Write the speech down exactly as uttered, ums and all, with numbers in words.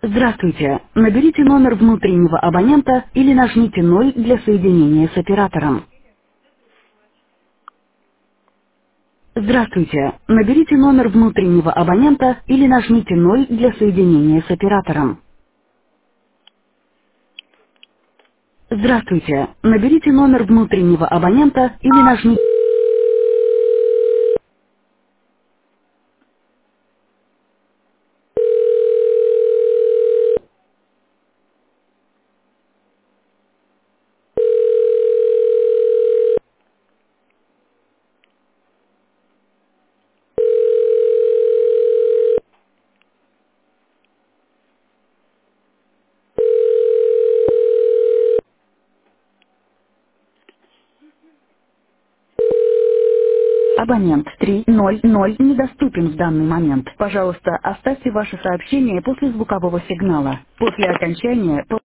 Здравствуйте. Наберите номер внутреннего абонента или нажмите ноль для соединения с оператором. Здравствуйте. Наберите номер внутреннего абонента или нажмите ноль для соединения с оператором. Здравствуйте. Наберите номер внутреннего абонента или нажмите... Абонент три ноль ноль недоступен в данный момент. Пожалуйста, оставьте ваше сообщение после звукового сигнала. После окончания...